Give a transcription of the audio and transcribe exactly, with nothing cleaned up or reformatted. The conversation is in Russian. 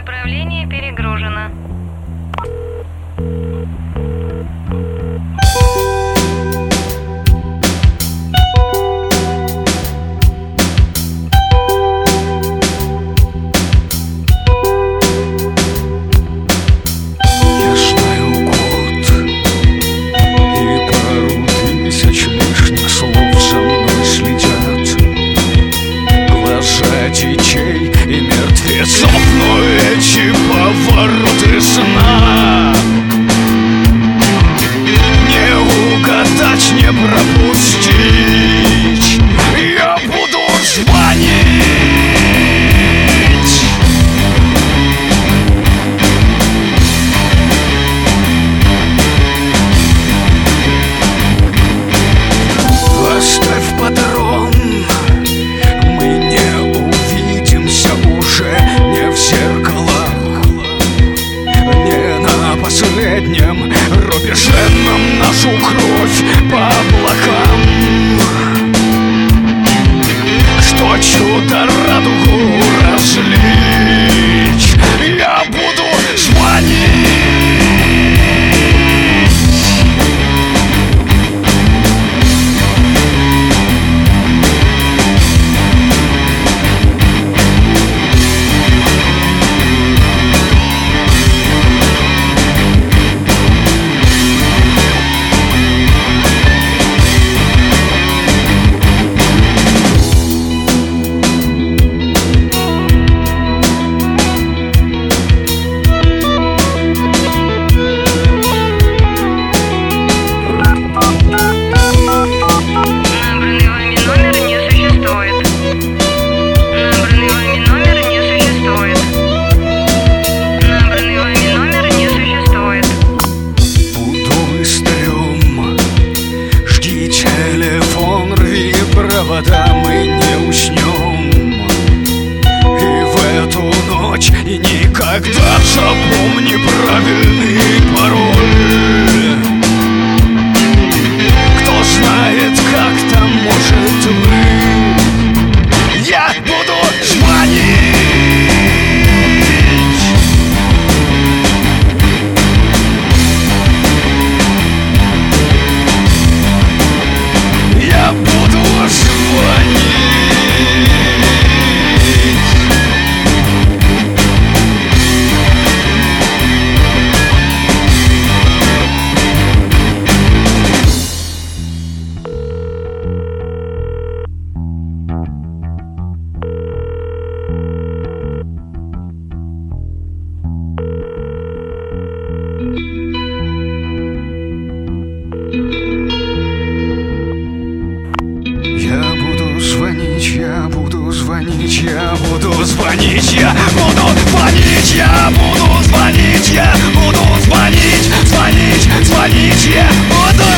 Направление перегружено. И мертвецов, но эти повороты сна не угадать, не пропустить. Я буду звонить. Оставь патрон. Последнем рубеже нам нашу кровь по облакам. Что чудо радугу разлить. Я буду звонить. Провода, мы не уснем. И в эту ночь, и никогда запомни правильный пароль. Кто знает, как там может быть. Я буду звонить. Я буду звонить. Я буду звонить, я буду звонить, я буду звонить, я буду звонить, я буду звонить, я буду звонить, звонить, звонить, я буду